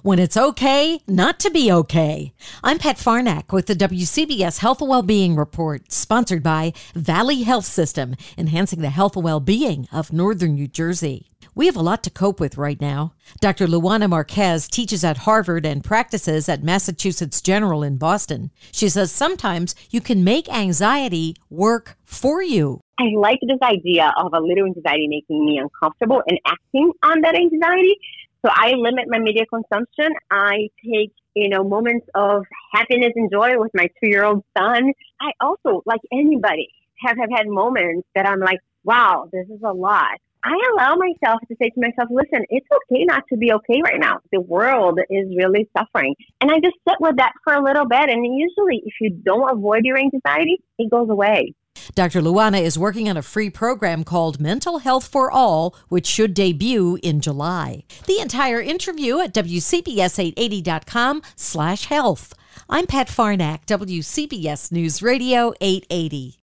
when it's okay not to be okay. I'm Pat Farnack with the WCBS Health and Wellbeing Report, sponsored by Valley Health System, enhancing the health and well-being of Northern New Jersey. We have a lot to cope with right now. Dr. Luana Marquez teaches at Harvard and practices at Massachusetts General in Boston. She says sometimes you can make anxiety work for you. I like this idea of a little anxiety making me uncomfortable and acting on that anxiety. So I limit my media consumption. I take, moments of happiness and joy with my 2-year-old son. I also, like anybody, have had moments that I'm like, wow, this is a lot. I allow myself to say to myself, listen, it's okay not to be okay right now. The world is really suffering. And I just sit with that for a little bit. And usually if you don't avoid your anxiety, it goes away. Dr. Luana is working on a free program called Mental Health for All, which should debut in July. The entire interview at WCBS880.com/health. I'm Pat Farnack, WCBS News Radio 880.